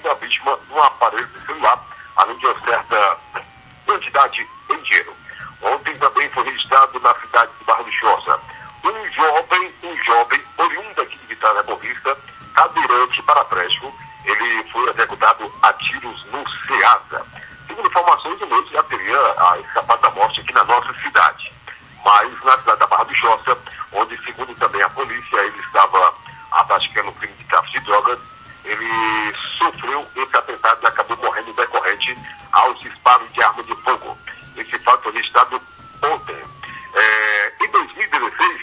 a vítima num aparelho de celular, além de uma certa quantidade em dinheiro. Ontem também foi registrado na cidade de Barra do Choça um jovem oriundo aqui de Vitória da Conquista, cadeirante paraplégico. Ele foi executado a tiros no Ceasa. Segundo informações, o mesmo já teria escapado da morte aqui na nossa cidade. Mas na cidade da Barra do Choça, onde, segundo também a polícia, ele estava praticando crime de tráfico de drogas, ele sofreu esse atentado e acabou morrendo decorrente aos disparos de arma de fogo. Esse fato foi registrado ontem. Em 2016,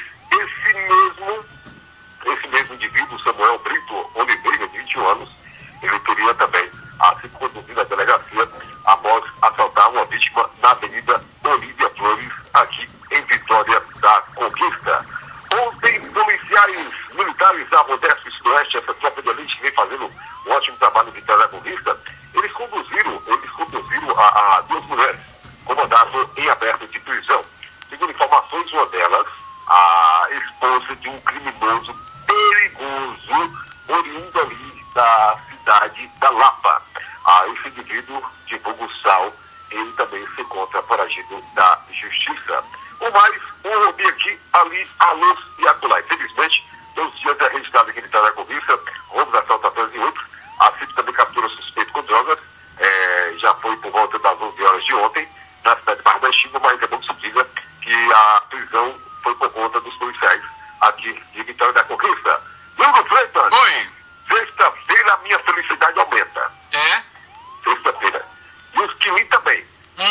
esse mesmo indivíduo, Samuel Brito Oliveira, de 21 anos, ele teria também sido conduzido à delegacia após assaltar uma vítima na Avenida Olívia Flores, aqui em Vitória da Conquista. Ontem, policiais militares da Rodeste e Sudoeste, essa tropa de elite que vem fazendo um ótimo trabalho em Vitória da Conquista, eles conduziram a duas mulheres, comandado em aberto de prisão. Segundo informações, uma delas, a esposa de um criminoso perigoso, oriundo ali da cidade da Lapa. Esse indivíduo de vulgo Sal, ele também se encontra foragido da justiça. O mais, um roubinho aqui, ali, a luz e acolá. Infelizmente, todos os dias é registrado aqui em Vitória da Conquista, roubos, assaltações e outros. A CIP também captura suspeito com drogas. Já foi por volta das 11 horas de ontem, na cidade de Barra da Estiva, mas é bom que se diga que a prisão foi por conta dos policiais aqui de Vitória da Conquista. Hugo Freitas. Oi. Sexta-feira a minha felicidade aumenta. É? Sexta-feira. E os quilos também.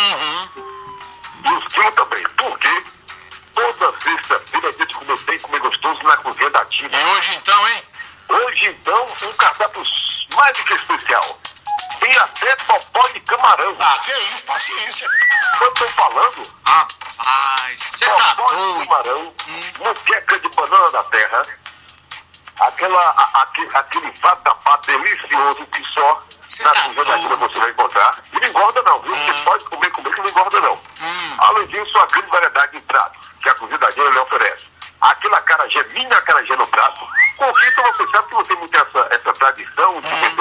E os quilos também. Porque toda sexta-feira é dia de comer bem, comer gostoso na cozinha da Tina. E hoje então, hein? Hoje então, um cardápio mais do que especial. Tem até popó de camarão. Que isso, paciência. Eu tô falando. Rapaz, você tá Popó de doido. camarão, moqueca de banana da terra, aquele vatapá delicioso que só Cê na tá cozinha da Tina doido. você vai encontrar. E não engorda não, viu? Você pode comer que não engorda não. Além disso, a grande variedade de pratos que a cozinha da Tina lhe oferece. Aquele acarajé, mini acarajé no prato. Conquista, você sabe que não tem muito essa tradição de